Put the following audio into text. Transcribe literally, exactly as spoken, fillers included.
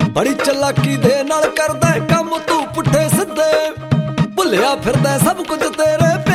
बड़ी चलाकी दे नाल करदा काम तू पुठे सिद्धे, भुलिया फिरदा सब कुछ तेरे